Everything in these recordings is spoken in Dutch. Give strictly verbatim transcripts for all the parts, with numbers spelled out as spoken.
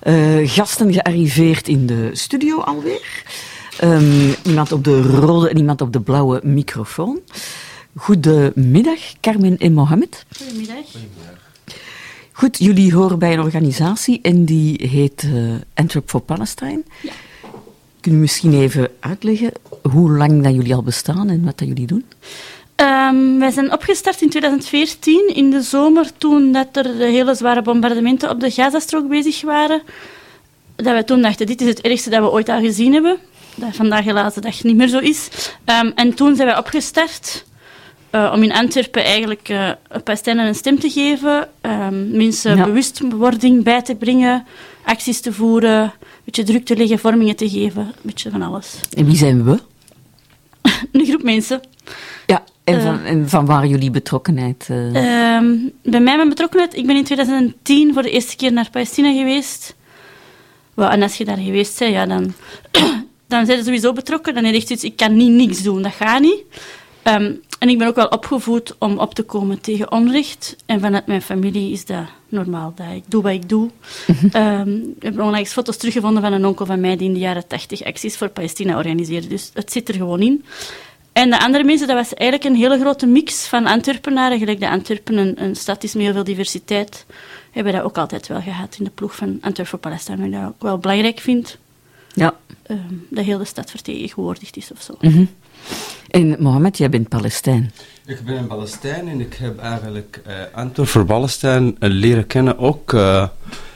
uh, gasten gearriveerd in de studio alweer. Um, iemand op de rode en iemand op de blauwe microfoon. Goedemiddag, Carmen en Mohamed. Goedemiddag. Goedemiddag. Goed, jullie horen bij een organisatie en die heet uh, Antwerp for Palestine. Ja. Kun je misschien even uitleggen hoe lang dat jullie al bestaan en wat dat jullie doen? Um, wij zijn opgestart in twintig veertien, in de zomer, toen dat er de hele zware bombardementen op de Gazastrook bezig waren. Dat wij toen dachten, dit is het ergste dat we ooit al gezien hebben. Dat vandaag helaas de dag niet meer zo is. Um, en toen zijn wij opgestart uh, om in Antwerpen eigenlijk uh, Palestijnen een stem te geven, um, mensen ja. bewustwording bij te brengen, acties te voeren, een beetje druk te leggen, vormingen te geven, een beetje van alles. En wie zijn we? Een groep mensen. Ja, en van, uh, en van waar jullie betrokkenheid? Uh... Um, bij mij mijn betrokkenheid, ik ben in twintig tien voor de eerste keer naar Palestina geweest. Well, en als je daar geweest bent, ja, dan, dan zijn je sowieso betrokken. Dan heb je echt zoiets, ik kan niet niks doen, dat gaat niet. Um, en ik ben ook wel opgevoed om op te komen tegen onrecht. En vanuit mijn familie is dat normaal, dat ik doe wat ik doe. Mm-hmm. Um, we hebben onlangs foto's teruggevonden van een onkel van mij die in de jaren tachtig acties voor Palestina organiseerde. Dus het zit er gewoon in. En de andere mensen, dat was eigenlijk een hele grote mix van Antwerpenaren. Gelijk dat Antwerpen een, een stad is met heel veel diversiteit. Hebben we dat ook altijd wel gehad in de ploeg van Antwerp for Palestine. Wat ik dat ook wel belangrijk vind. Ja. Um, dat heel de stad vertegenwoordigd is of zo. Mm-hmm. En Mohamed, jij bent Palestijn. Ik ben een Palestijn en ik heb eigenlijk uh, Antwerp for Palestine uh, leren kennen. Ook uh,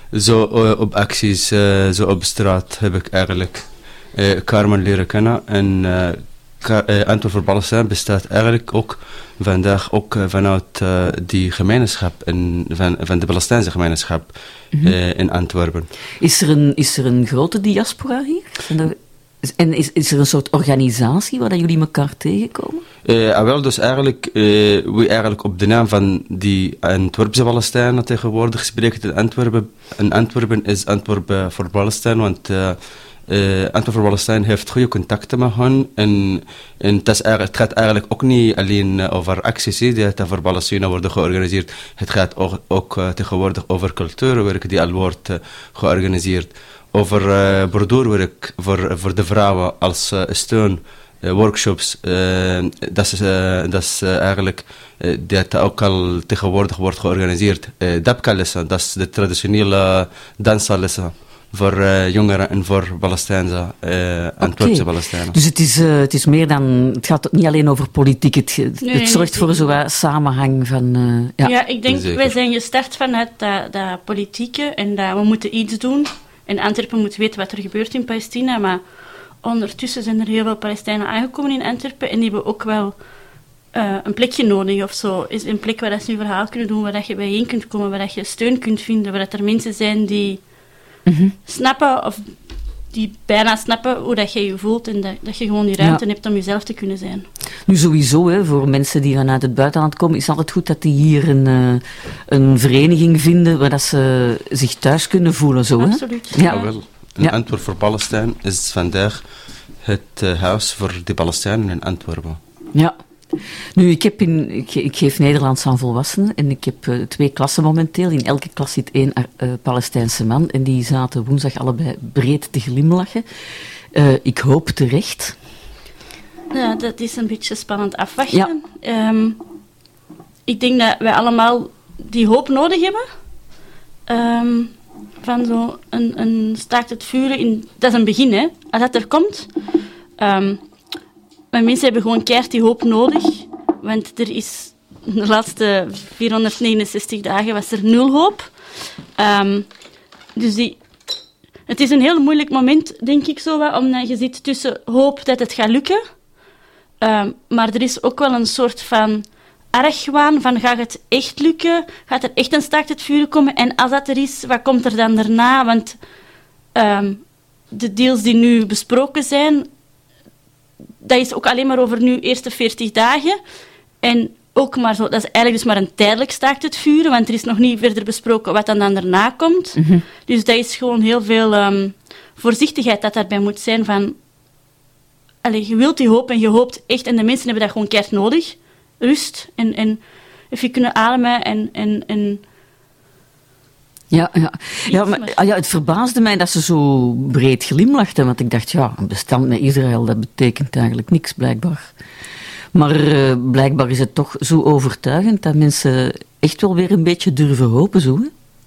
zo uh, op acties, uh, zo op straat heb ik eigenlijk uh, Carmen leren kennen. En uh, Uh, Antwerp for Palestine bestaat eigenlijk ook vandaag ook uh, vanuit uh, die gemeenschap, en van, van de Palestijnse gemeenschap mm-hmm. uh, in Antwerpen. Is er een, is er een grote diaspora hier? Er, en is, is er een soort organisatie waar jullie elkaar tegenkomen? Uh, ah, wel, dus eigenlijk, uh, we eigenlijk op de naam van die Antwerpse Palestijnen tegenwoordig spreken in Antwerpen. En Antwerpen is Antwerp for Palestine, want uh, Uh, Antwerp for Palestine heeft goede contacten met hen. En, en het, is het gaat eigenlijk ook niet alleen uh, over acties die voor Palestina worden georganiseerd. Het gaat ook, ook uh, tegenwoordig over cultuurwerk die al wordt uh, georganiseerd. Over uh, borduurwerk voor, voor de vrouwen als uh, steun. Uh, workshops, uh, dat is, uh, dat is uh, eigenlijk uh, dat ook al tegenwoordig wordt georganiseerd. Uh, Dabka-lessen, dat is de traditionele danslessen voor uh, jongeren en voor Palestijnse, uh, Antwerpse okay. Palestijnen. Dus het is, uh, het is meer dan, het gaat niet alleen over politiek, het, het nee, zorgt nee, voor zo'n samenhang van... Uh, ja. ja, ik denk, wij zijn gestart vanuit dat, dat politieke en dat we moeten iets doen. En Antwerpen moet weten wat er gebeurt in Palestina, maar ondertussen zijn er heel veel Palestijnen aangekomen in Antwerpen en die hebben ook wel uh, een plekje nodig of zo. Is een plek waar ze hun verhaal kunnen doen, waar dat je bijeen kunt komen, waar dat je steun kunt vinden, waar dat er mensen zijn die mm-hmm. snappen of die bijna snappen hoe dat je je voelt en dat, dat je gewoon die ruimte ja. hebt om jezelf te kunnen zijn. Nu sowieso, hè, voor mensen die vanuit het buitenland komen, is het altijd goed dat die hier een, uh, een vereniging vinden waar dat ze zich thuis kunnen voelen. Zo, absoluut. Hè? Ja. Ja, wel. In ja. Antwerp for Palestine is vandaag het uh, huis voor de Palestijnen in Antwerpen. Ja. Nu, ik, heb in, ik, ik geef Nederlands aan volwassenen en ik heb uh, twee klassen momenteel. In elke klas zit één uh, Palestijnse man en die zaten woensdag allebei breed te glimlachen. Uh, ik hoop terecht. Ja, dat is een beetje spannend afwachten. Ja. Um, ik denk dat wij allemaal die hoop nodig hebben. Um, van zo een, een staakt het vuren in... Dat is een begin, hè. Als dat er komt... Um, maar mensen hebben gewoon keihard die hoop nodig. Want er is... De laatste vierhonderdnegenenzestig dagen was er nul hoop. Um, dus die... Het is een heel moeilijk moment, denk ik zo, omdat je zit tussen hoop dat het gaat lukken. Um, maar er is ook wel een soort van argwaan van gaat het echt lukken? Gaat er echt een staakt het vuren komen? En als dat er is, wat komt er dan daarna? Want um, de deals die nu besproken zijn, dat is ook alleen maar over nu eerste veertig dagen. En ook maar zo, dat is eigenlijk dus maar een tijdelijk staakt het vuren, want er is nog niet verder besproken wat dan, dan daarna komt. Mm-hmm. Dus dat is gewoon heel veel um, voorzichtigheid dat daarbij moet zijn van... Allee, je wilt die hoop en je hoopt echt, en de mensen hebben dat gewoon keihard nodig. Rust en, en even kunnen ademen en, en, en Ja, ja. ja, maar, ah, ja, het verbaasde mij dat ze zo breed glimlachten, want ik dacht, ja, een bestand met Israël, dat betekent eigenlijk niks, blijkbaar. Maar uh, blijkbaar is het toch zo overtuigend dat mensen echt wel weer een beetje durven hopen, zo,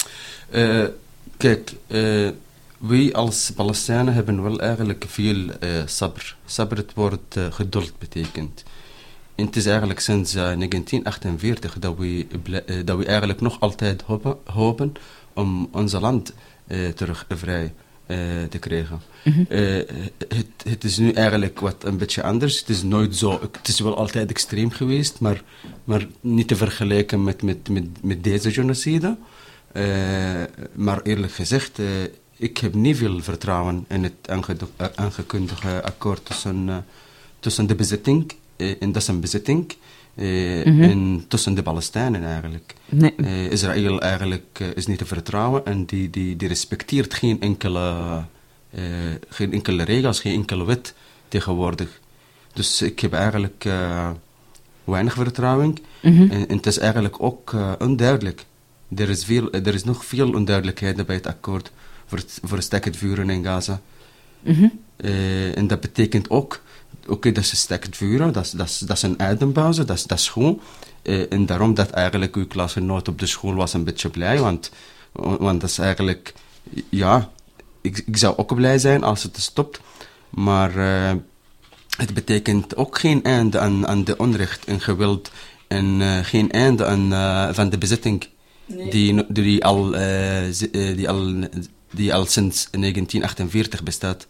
hè? Uh, kijk, uh, wij als Palestijnen hebben wel eigenlijk veel uh, sabr. Sabr, het woord uh, geduld betekent. En het is eigenlijk sinds uh, negentien achtenveertig dat we, uh, dat we eigenlijk nog altijd hopen, hopen om ons land uh, terug vrij uh, te krijgen. Mm-hmm. Uh, het, het is nu eigenlijk wat een beetje anders. Het is nooit zo, het is wel altijd extreem geweest, maar, maar niet te vergelijken met, met, met, met deze genocide. Uh, maar eerlijk gezegd, uh, ik heb niet veel vertrouwen in het aange- aangekondigde akkoord tussen, uh, tussen de bezetting, uh, en dat is een bezetting, uh, mm-hmm. en tussen de Palestijnen eigenlijk. Nee. Uh, Israël eigenlijk uh, is niet te vertrouwen en die, die, die respecteert geen enkele, uh, geen enkele regels, geen enkele wet tegenwoordig. Dus ik heb eigenlijk uh, weinig vertrouwen mm-hmm. en, en het is eigenlijk ook uh, onduidelijk. Er is, veel, er is nog veel onduidelijkheid bij het akkoord voor het, voor het staakt vuren in Gaza. Mm-hmm. Uh, en dat betekent ook, oké, okay, dat is staakt vuren, dat is, dat is, dat is een adempauze, dat is, dat is goed. Uh, en daarom dat eigenlijk uw klasgenoot op de school was een beetje blij, want, want dat is eigenlijk, ja, ik, ik zou ook blij zijn als het stopt, maar uh, het betekent ook geen einde aan, aan de onrecht en geweld en uh, geen einde aan, uh, van de bezetting. Nee. Die, die, al, uh, die, al, die al sinds negentien achtenveertig bestaat.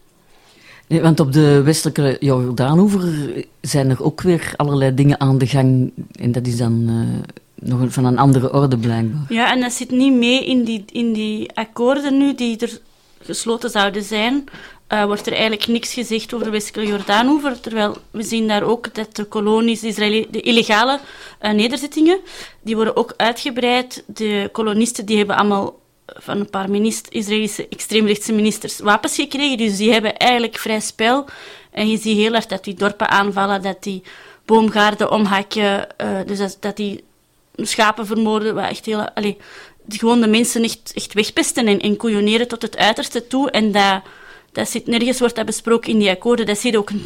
Nee, want op de westelijke Jordaanoever zijn er ook weer allerlei dingen aan de gang. En dat is dan uh, nog van een andere orde blijkbaar. Ja, en dat zit niet mee in die, in die akkoorden nu die er gesloten zouden zijn. Uh, wordt er eigenlijk niks gezegd over de westelijke Jordaanoever, terwijl we zien daar ook dat de kolonies, de, Israëli- de illegale uh, nederzettingen, die worden ook uitgebreid. De kolonisten die hebben allemaal van een paar minister, Israëlische extreemrechtse ministers wapens gekregen, dus die hebben eigenlijk vrij spel. En je ziet heel erg dat die dorpen aanvallen, dat die boomgaarden omhakken, uh, dus dat, dat die schapen vermoorden, wat echt heel... Allee, die gewoon de mensen echt, echt wegpesten en, en koeioneren tot het uiterste toe, en dat... Dat zit, nergens wordt dat besproken in die akkoorden. Dat zie je ook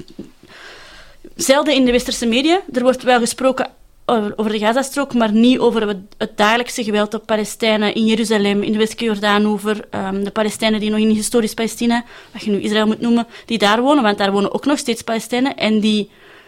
zelden in de westerse media. Er wordt wel gesproken over, over de Gazastrook, maar niet over het, het dagelijkse geweld op Palestijnen in Jeruzalem, in de westelijke Jordaanoever. Um, de Palestijnen die nog in historisch Palestina, wat je nu Israël moet noemen, die daar wonen, want daar wonen ook nog steeds Palestijnen. En die,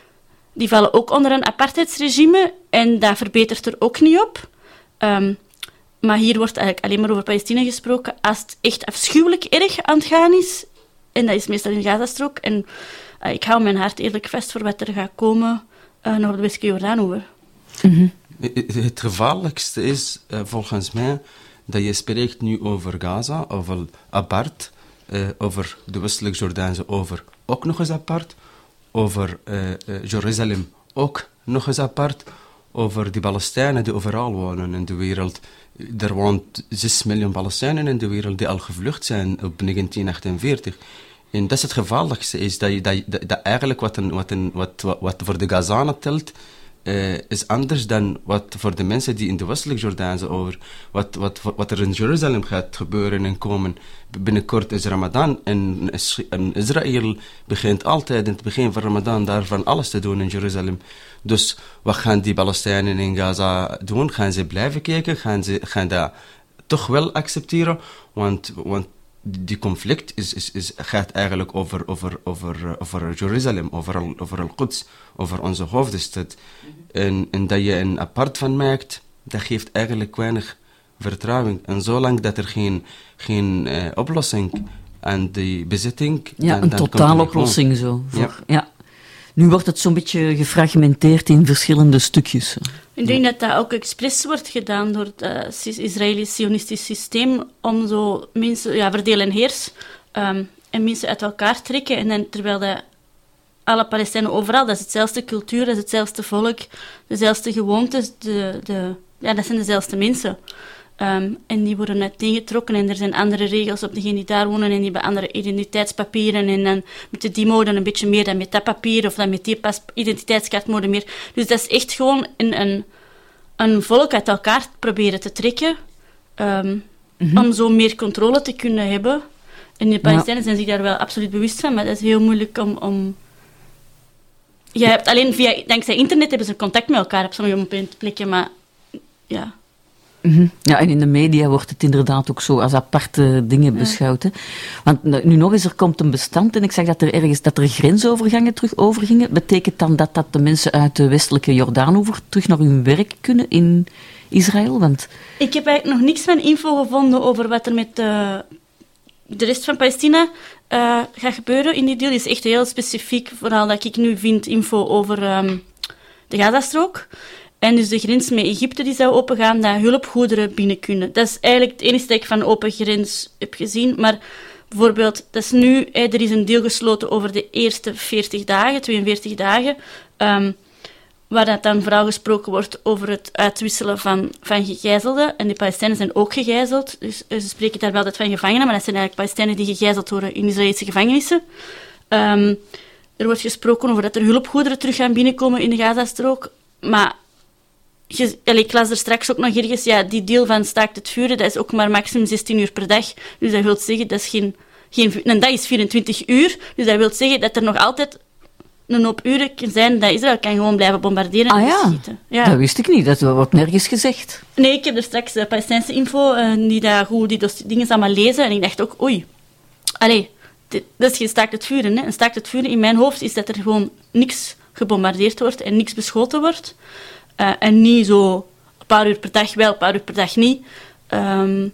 die vallen ook onder een apartheidsregime en dat verbetert er ook niet op. Um, maar hier wordt eigenlijk alleen maar over Palestina gesproken als het echt afschuwelijk erg aan het gaan is. En dat is meestal in de Gazastrook. En uh, ik hou mijn hart eerlijk vast voor wat er gaat komen uh, naar de westelijke Jordaanoever. Mm-hmm. Het gevaarlijkste is, uh, volgens mij, dat je spreekt nu over Gaza, over apart, uh, over de westelijke Jordaanse over ook nog eens apart, over uh, uh, Jeruzalem ook nog eens apart, over die Palestijnen die overal wonen in de wereld. Er woont zes miljoen Palestijnen in de wereld die al gevlucht zijn op negentien achtenveertig. En dat is het gevaarlijkste, is dat, je, dat, dat, dat eigenlijk wat, een, wat, een, wat, wat, wat voor de Gazanen telt, uh, is anders dan wat voor de mensen die in de westelijke Jordaanse over, wat, wat, wat er in Jeruzalem gaat gebeuren en komen. Binnenkort is Ramadan en, en Israël begint altijd in het begin van Ramadan daarvan alles te doen in Jeruzalem. Dus wat gaan die Palestijnen in Gaza doen? Gaan ze blijven kijken? Gaan ze gaan dat toch wel accepteren? Want, want die conflict is, is, is, gaat eigenlijk over, over, over, over Jeruzalem, over, over Al-Quds, over onze hoofdstad. En, en dat je een apart van maakt, dat geeft eigenlijk weinig vertrouwen. En zolang dat er geen, geen uh, oplossing aan die bezetting... Ja, dan, een dan totaaloplossing zo. Voor, ja. ja. Nu wordt het zo'n beetje gefragmenteerd in verschillende stukjes. Ik denk dat dat ook expres wordt gedaan door het uh, Israëlisch-Zionistisch systeem om zo mensen, ja, verdelen en heers, um, en mensen uit elkaar trekken. En dan, terwijl dat alle Palestijnen overal, dat is hetzelfde cultuur, dat is hetzelfde volk, dezelfde gewoontes, de, de, ja, dat zijn dezelfde mensen. Um, en die worden uiteengetrokken en er zijn andere regels op degenen die daar wonen en die hebben andere identiteitspapieren en dan moeten die mogen een beetje meer dan met dat papier of dan met die pas- identiteitskaart mogen meer. Dus dat is echt gewoon een, een, een volk uit elkaar proberen te trekken. Um, mm-hmm. om zo meer controle te kunnen hebben. En de Palestijnen ja. zijn zich daar wel absoluut bewust van, maar dat is heel moeilijk om... om... Je hebt alleen via, dankzij internet hebben ze contact met elkaar op sommige plekken, maar ja... Mm-hmm. Ja, en in de media wordt het inderdaad ook zo als aparte dingen ja. beschouwd. Hè. Want nu nog eens, er komt een bestand en ik zag dat er ergens dat er grensovergangen terug overgingen. Betekent dan dat dat de mensen uit de westelijke Jordaanoever terug naar hun werk kunnen in Israël? Want... Ik heb eigenlijk nog niks van info gevonden over wat er met uh, de rest van Palestina uh, gaat gebeuren in die deal. Het is echt heel specifiek, vooral dat ik nu vind, info over um, de Gazastrook. En dus de grens met Egypte die zou opengaan, dat hulpgoederen binnen kunnen. Dat is eigenlijk het enige dat ik van open grens heb gezien. Maar bijvoorbeeld, dat is nu, hè, er is een deal gesloten over de eerste veertig dagen, tweeënveertig dagen, um, waar dat dan vooral gesproken wordt over het uitwisselen van, van gegijzelden. En de Palestijnen zijn ook gegijzeld. Dus ze spreken daar wel altijd van gevangenen, maar dat zijn eigenlijk Palestijnen die gegijzeld worden in Israëlische gevangenissen. Um, er wordt gesproken over dat er hulpgoederen terug gaan binnenkomen in de Gazastrook. Maar... Je, ik las er straks ook nog ergens, ja, die deal van staakt het vuren, dat is ook maar maximum zestien uur per dag. Dus dat wil zeggen, dat is geen, geen, een dag is vierentwintig uur, dus dat wil zeggen dat er nog altijd een hoop uren zijn dat Israël kan gewoon blijven bombarderen en ah, ja. schieten. Ja, dat wist ik niet, dat wordt nergens gezegd. Nee, ik heb er straks de Palestijnse info, uh, die daar goed die dingen allemaal lezen, en ik dacht ook, oei, allee, dit, dat is geen staakt het vuren. Hè. Een staakt het vuren in mijn hoofd is dat er gewoon niks gebombardeerd wordt en niks beschoten wordt. Uh, en niet zo een paar uur per dag wel, een paar uur per dag niet. Um,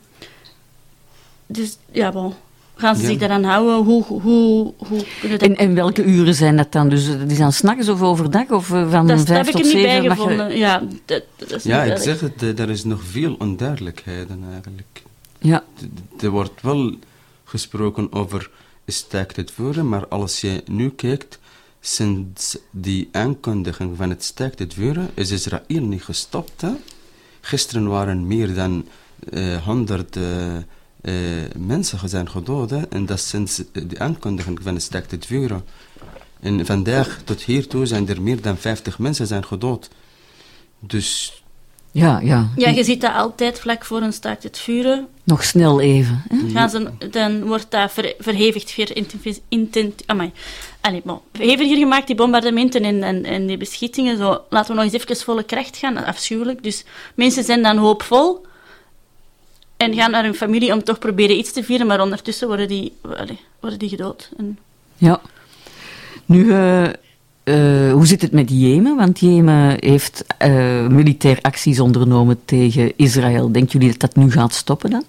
dus ja, bon. Gaan ze ja. zich daaraan houden? Hoe, hoe, hoe kunnen dat... En, en welke uren zijn dat dan? Dus die zijn 's nachts of overdag? Of van dat, vijf dat tot heb ik er zeven? niet bij gevonden. Je... Ja, dat, dat is ja niet ik zeg het, er is nog veel onduidelijkheden eigenlijk. Ja. Er wordt wel gesproken over staakt het vuren, maar als je nu kijkt, sinds die aankondiging van het staakt het vuren is Israël niet gestopt. Hè? Gisteren waren meer dan uh, honderd uh, uh, mensen zijn gedood. Hè? En dat sinds de aankondiging van het staakt het vuren. En vandaag tot hiertoe zijn er meer dan vijftig mensen zijn gedood. Dus... Ja, ja. Ja, je ziet dat altijd vlak voor een staakt het vuren. Nog snel even. Hè? Gaan ze, dan wordt dat ver, verhevigd weer intent, amai. Allee, bon, verheviger gemaakt, die bombardementen en, en, en die beschietingen. Zo, laten we nog eens even volle kracht gaan. Afschuwelijk. Dus mensen zijn dan hoopvol en gaan naar hun familie om toch proberen iets te vieren, maar ondertussen worden die, allee, worden die gedood. En... Ja. Nu... Uh... Uh, hoe zit het met Jemen? Want Jemen heeft uh, militair acties ondernomen tegen Israël. Denken jullie dat dat nu gaat stoppen dan?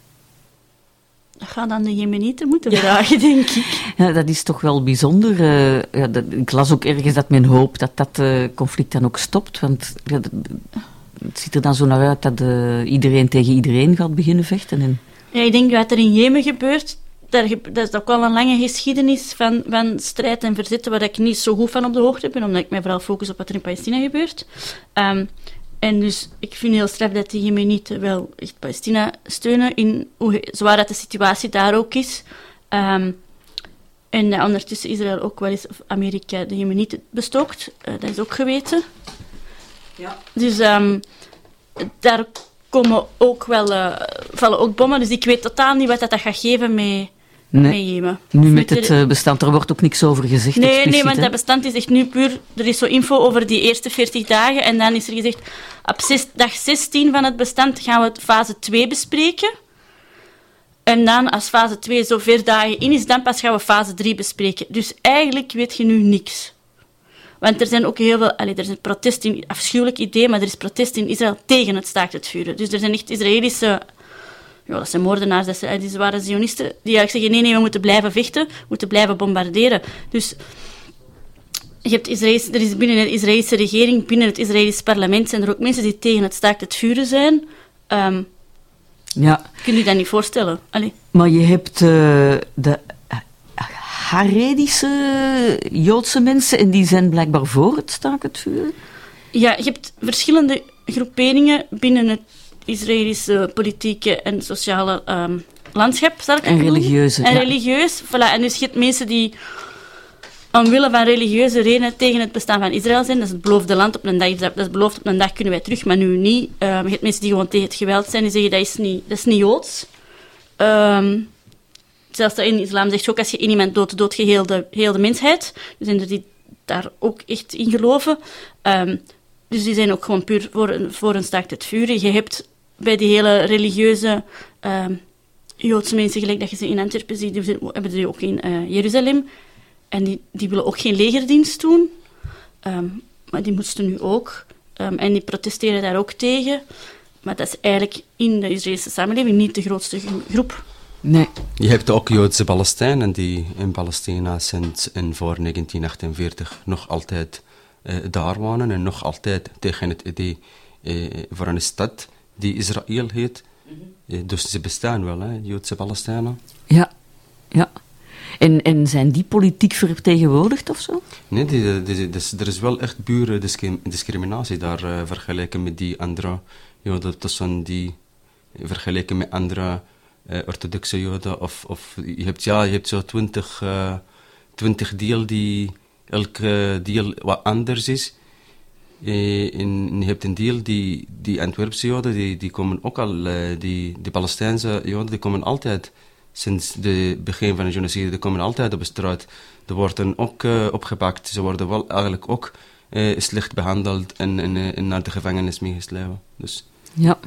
Dat gaat aan de Jemenieten moeten vragen, ja. denk ik. Ja, dat is toch wel bijzonder. Uh, ja, dat, ik las ook ergens dat men hoopt dat dat uh, conflict dan ook stopt. Want ja, dat, het ziet er dan zo naar uit dat uh, iedereen tegen iedereen gaat beginnen vechten. En... Ja, ik denk wat er in Jemen gebeurt... Daar, dat is ook wel een lange geschiedenis van, van strijd en verzetten waar ik niet zo goed van op de hoogte ben, omdat ik mij vooral focus op wat er in Palestina gebeurt. Um, en dus ik vind heel straf dat de Jemenieten wel echt Palestina steunen, in hoe zwaar dat de situatie daar ook is. Um, en uh, ondertussen Israël ook wel eens, of Amerika, de Jemenieten bestookt. Uh, dat is ook geweten. Ja. Dus um, daar komen ook wel, uh, vallen ook bommen, dus ik weet totaal niet wat dat, dat gaat geven met... Nee. Met Jemen. Nu met het uh, bestand, er wordt ook niks over gezegd. Nee, expliciet, nee, want hè? dat bestand is echt nu puur... Er is zo info over die eerste veertig dagen en dan is er gezegd... Op zes, dag zestien van het bestand gaan we fase twee bespreken. En dan, als fase twee zo ver dagen in is, dan pas gaan we fase drie bespreken. Dus eigenlijk weet je nu niks. Want er zijn ook heel veel... Allee, er zijn protesten, in, afschuwelijk idee, maar er is protest in Israël tegen het staakt het vuren. Dus er zijn echt Israëlische... Ja, dat zijn moordenaars, dat zijn die zware zionisten, die eigenlijk zeggen, nee, nee, we moeten blijven vechten, we moeten blijven bombarderen. Dus je hebt Israëls, er is binnen de Israëlische regering, binnen het Israëlische parlement, zijn er ook mensen die tegen het staakt het vuren zijn. Um, ja. Kun je je dat niet voorstellen? Allee. Maar je hebt uh, de Haredische Joodse mensen, en die zijn blijkbaar voor het staakt het vuren? Ja, je hebt verschillende groeperingen binnen het Israëlische politieke en sociale um, landschap, zal ik En religieuze. En ja. religieus, voilà. En dus je hebt mensen die omwille van religieuze redenen tegen het bestaan van Israël zijn. Dat is het beloofde land op een dag. Dat is beloofd op een dag kunnen wij terug, maar nu niet. Uh, je hebt mensen die gewoon tegen het geweld zijn, die zeggen dat is niet, dat is niet Joods. Um, zelfs in de islam zegt je ook, als je in iemand doodt, dood je heel de, heel de mensheid. Er zijn er die daar ook echt in geloven. Um, dus die zijn ook gewoon puur voor een, voor een staakt het vuur. Je hebt bij die hele religieuze um, Joodse mensen, gelijk dat je ze in Antwerpen ziet, die hebben die ook in uh, Jeruzalem. En die, die willen ook geen legerdienst doen. Um, maar die moesten nu ook. Um, en die protesteren daar ook tegen. Maar dat is eigenlijk in de Israëlische samenleving niet de grootste groep. Nee. Je hebt ook Joodse Palestijnen die in Palestina sinds in voor negentien achtenveertig nog altijd uh, daar wonen en nog altijd tegen het idee uh, voor een stad die Israël heet. Mm-hmm. Uh, dus ze bestaan wel, hè, Joodse Palestijnen. Ja, ja. En, en zijn die politiek vertegenwoordigd of zo? Nee, die, die, die, dus er is wel echt pure discriminatie daar uh, vergeleken met die andere Joden, tussen die vergeleken met andere uh, orthodoxe Joden. Of, of je hebt, ja, je hebt zo twintig, uh, twintig deel die elke deel wat anders is. Uh, en je hebt een deel die, die Antwerpse Joden, die, die komen ook al, uh, die, die Palestijnse Joden, die komen altijd. Sinds het begin van de genocide, die komen altijd op de straat. Die worden ook uh, opgepakt. Ze worden wel eigenlijk ook uh, slecht behandeld en, en, uh, en naar de gevangenis meegeslepen. Dus. Ja.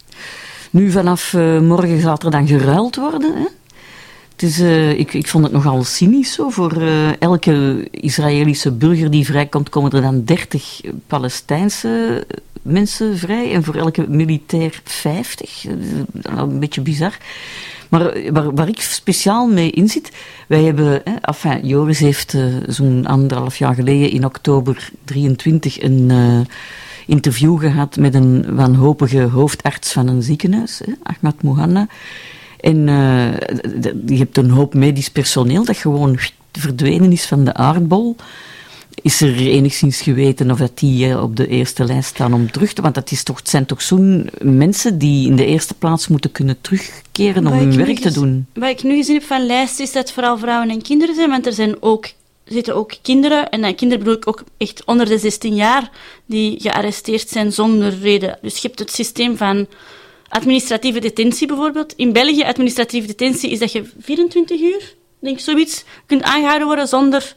Nu, vanaf uh, morgen gaat er dan geruild worden, hè? Het is, uh, ik, ik vond het nogal cynisch zo. Voor uh, elke Israëlische burger die vrijkomt, komen er dan dertig Palestijnse mensen vrij. En voor elke militair vijftig. Dat is een beetje bizar. Maar waar, waar ik speciaal mee inzit, wij hebben, hè, enfin, Joris heeft uh, zo'n anderhalf jaar geleden in oktober drieëntwintig een uh, interview gehad met een wanhopige hoofdarts van een ziekenhuis, hè, Ahmad Mouhanna. En uh, je hebt een hoop medisch personeel dat gewoon verdwenen is van de aardbol. Is er enigszins geweten of dat die uh, op de eerste lijst staan om terug te... Want dat is toch, het zijn toch zo'n mensen die in de eerste plaats moeten kunnen terugkeren om hun werk te doen. Wat ik nu gezien heb van lijst is dat het vooral vrouwen en kinderen zijn, want er zijn ook, zitten ook kinderen, en dan kinderen bedoel ik ook echt onder de zestien jaar, die gearresteerd zijn zonder reden. Dus je hebt het systeem van administratieve detentie bijvoorbeeld. In België, administratieve detentie is dat je vierentwintig uur, denk ik zoiets, kunt aangehouden worden zonder...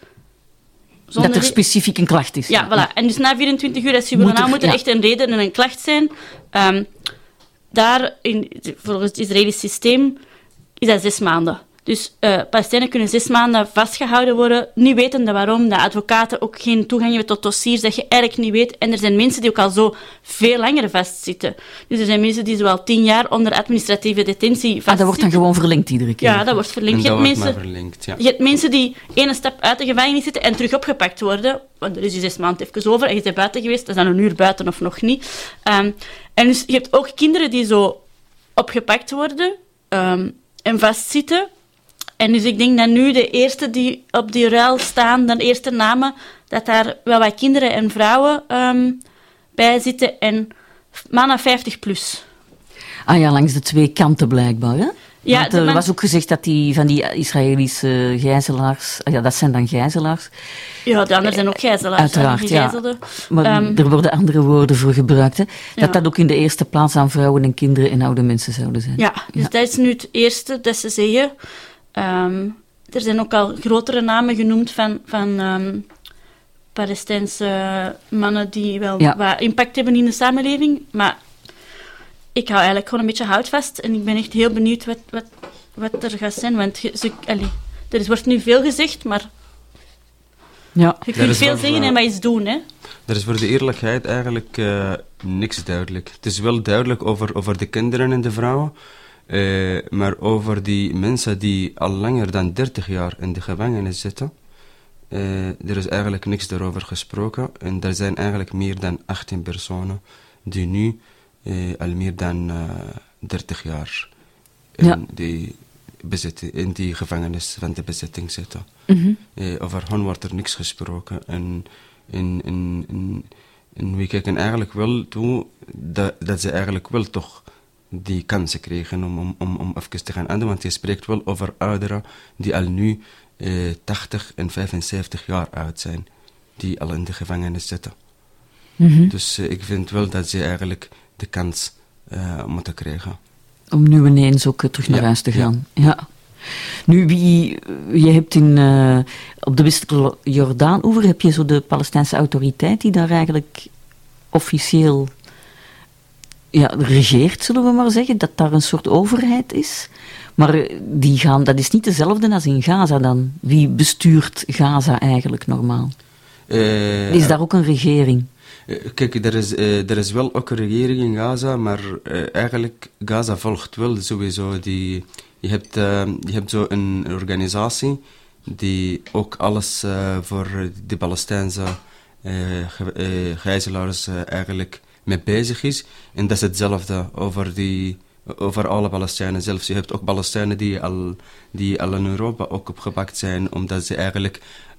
Zonder dat er specifiek een klacht is. Ja, voilà. En dus na vierentwintig uur, als je wil moet nou, er, moet er ja. echt een reden en een klacht zijn. Um, daar, in, volgens het Israëlisch systeem, is dat zes maanden. Dus uh, Palestijnen kunnen zes maanden vastgehouden worden, niet wetende waarom, dat advocaten ook geen toegang hebben tot dossiers, dat je eigenlijk niet weet. En er zijn mensen die ook al zo veel langer vastzitten. Dus er zijn mensen die zo al tien jaar onder administratieve detentie vastzitten. Ah, dat wordt dan gewoon verlengd iedere keer? Ja, dat wordt verlengd. En je, dat hebt wordt mensen, maar verlengd, ja. je hebt mensen die één stap uit de gevangenis zitten en terug opgepakt worden. Want er is je zes maanden even over en je bent buiten geweest. Dat is dan een uur buiten of nog niet. Um, en dus je hebt ook kinderen die zo opgepakt worden um, en vastzitten. En dus ik denk dat nu de eerste die op die ruil staan, de eerste namen, dat daar wel wat kinderen en vrouwen um, bij zitten en mannen vijftig plus. Ah ja, langs de twee kanten blijkbaar, hè? Ja, Want er man... was ook gezegd dat die van die Israëlische gijzelaars... Ja, dat zijn dan gijzelaars. Ja, de anderen zijn ook gijzelaars. Uiteraard, ja. Maar um, er worden andere woorden voor gebruikt, hè? Dat ja. dat ook in de eerste plaats aan vrouwen en kinderen en oude mensen zouden zijn. Ja, dus ja. dat is nu het eerste dat ze zeggen. Um, er zijn ook al grotere namen genoemd van, van um, Palestijnse mannen die wel ja. wat impact hebben in de samenleving. Maar ik hou eigenlijk gewoon een beetje houvast en ik ben echt heel benieuwd wat, wat, wat er gaat zijn. Want ze, allee, er wordt nu veel gezegd, maar ja. je kunt veel wel, zeggen uh, en wat iets doen, hè. Er is voor de eerlijkheid eigenlijk uh, niks duidelijk. Het is wel duidelijk over, over de kinderen en de vrouwen. Uh, maar over die mensen die al langer dan dertig jaar in de gevangenis zitten, uh, er is eigenlijk niks daarover gesproken. En er zijn eigenlijk meer dan achttien personen die nu uh, al meer dan uh, dertig jaar in, ja. die bezit, in die gevangenis van de bezetting zitten. Mm-hmm. Uh, over hen wordt er niks gesproken. En, en, en, en, en we kijken eigenlijk wel toe dat, dat ze eigenlijk wel toch die kansen kregen om, om, om, om even te gaan enden, want je spreekt wel over ouderen die al nu uh, tachtig en vijfenzeventig jaar oud zijn, die al in de gevangenis zitten. Mm-hmm. Dus uh, ik vind wel dat ze eigenlijk de kans uh, moeten krijgen. Om nu ineens ook uh, terug naar ja, huis te gaan. Ja. ja. Nu, wie, je hebt in, uh, op de westelijke Jordaan-oever heb je zo de Palestijnse autoriteit die daar eigenlijk officieel ja, regeert, zullen we maar zeggen, dat daar een soort overheid is. Maar die gaan, dat is niet dezelfde als in Gaza dan. Wie bestuurt Gaza eigenlijk normaal? Uh, is daar ook een regering? Uh, kijk, er is, uh, er is wel ook een regering in Gaza, maar uh, eigenlijk Gaza volgt wel sowieso die... Je hebt, uh, je hebt zo een organisatie die ook alles uh, voor de Palestijnse uh, ge- uh, gijzelaars uh, eigenlijk mee bezig is. En dat is hetzelfde over, die, over alle Palestijnen zelfs. Je hebt ook Palestijnen die al, die al in Europa ook opgepakt zijn, omdat ze eigenlijk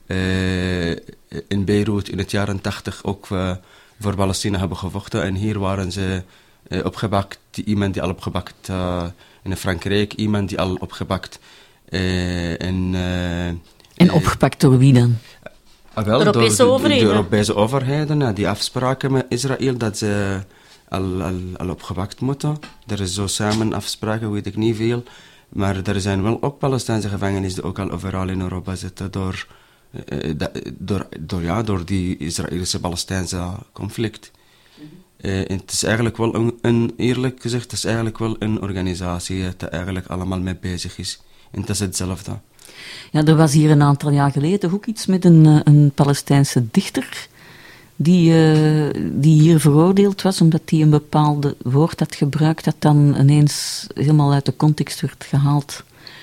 uh, in Beirut in het jaren tachtig ook uh, voor Palestina hebben gevochten. En hier waren ze uh, opgepakt, iemand die al opgepakt uh, in Frankrijk, iemand die al opgepakt uh, in... Uh, en opgepakt door wie dan? Ah, wel, Europese door de, overheden. De Europese overheden, uh, die afspraken met Israël dat ze al, al, al opgepakt moeten. Er is zo samen afspraken, weet ik niet veel. Maar er zijn wel ook Palestijnse gevangenissen die ook al overal in Europa zitten door, uh, da, door, door, ja, door die Israëlische-Palestijnse conflict. Uh, het is eigenlijk wel een, een, eerlijk gezegd, het is eigenlijk wel een organisatie die er eigenlijk allemaal mee bezig is. En het is hetzelfde. Ja, er was hier een aantal jaar geleden ook iets met een, een Palestijnse dichter die, uh, die hier veroordeeld was omdat hij een bepaald woord had gebruikt dat dan ineens helemaal uit de context werd gehaald.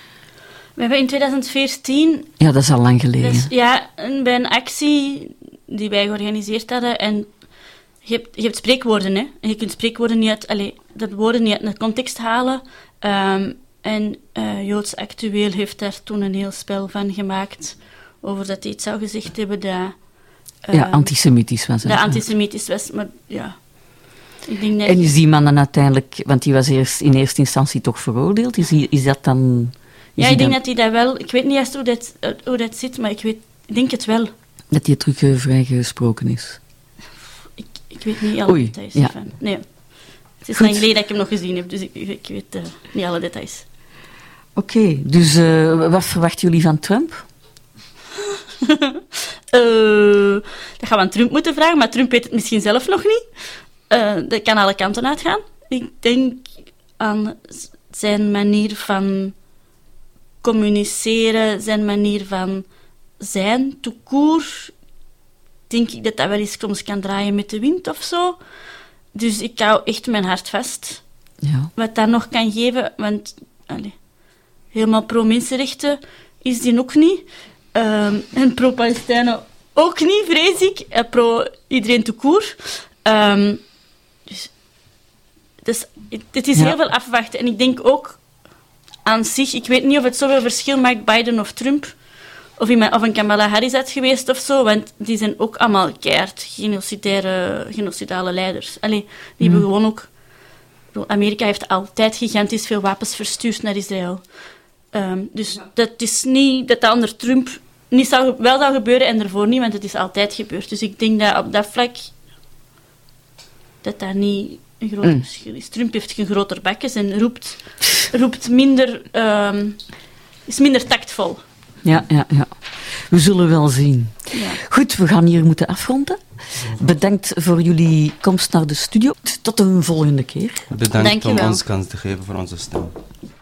We hebben in twintig veertien... Ja, dat is al lang geleden. Dus, ja, bij een actie die wij georganiseerd hadden en je hebt, je hebt spreekwoorden, hè. En je kunt spreekwoorden niet uit... Allez, dat woorden niet uit de context halen. Um, en uh, Joods Actueel heeft daar toen een heel spel van gemaakt over dat hij iets zou gezegd hebben dat... Uh, ja, antisemitisch was. Dat antisemitisch was, maar ja... Ik denk dat en is die man dan uiteindelijk... Want die was eerst in eerste instantie toch veroordeeld. Is, die, is dat dan... Ja, ik denk dan, dat hij dat wel... Ik weet niet eens hoe dat, hoe dat zit, maar ik, weet, ik denk het wel. Dat hij terug uh, vrijgesproken is. Ik, ik weet niet alle Oei, details ja. ervan. Nee. Het is lang geleden dat ik hem nog gezien heb, dus ik, ik weet uh, niet alle details. Oké, okay, dus uh, wat verwachten jullie van Trump? uh, dat gaan we aan Trump moeten vragen, maar Trump weet het misschien zelf nog niet. Uh, dat kan alle kanten uitgaan. Ik denk aan zijn manier van communiceren, zijn manier van zijn, tout court. Denk ik dat dat wel eens soms kan draaien met de wind of zo. Dus ik hou echt mijn hart vast. Ja. Wat dat nog kan geven, want allez, helemaal pro-mensenrechten is die ook niet. Um, en pro-Palestijnen ook niet, vrees ik. En pro-iedereen tout court. Um, dus, dus het is ja. heel veel afwachten. En ik denk ook aan zich, ik weet niet of het zoveel verschil maakt, Biden of Trump, of, iemand, of een Kamala Harris had geweest of zo, want die zijn ook allemaal keihard genocidaire, genocidale leiders. Allee, die mm. hebben gewoon ook... Amerika heeft altijd gigantisch veel wapens verstuurd naar Israël. Um, dus ja. dat is niet dat dat onder Trump niet zou, wel zou gebeuren en ervoor niet, want het is altijd gebeurd. Dus ik denk dat op dat vlak dat dat niet een groot mm. verschil is. Trump heeft een groter bakjes en roept, roept minder... Um, is minder tactvol. Ja, ja, ja. We zullen wel zien. Ja. Goed, we gaan hier moeten afronden. Bedankt voor jullie komst naar de studio. Tot een volgende keer. Bedankt om ons kans te geven voor onze stem.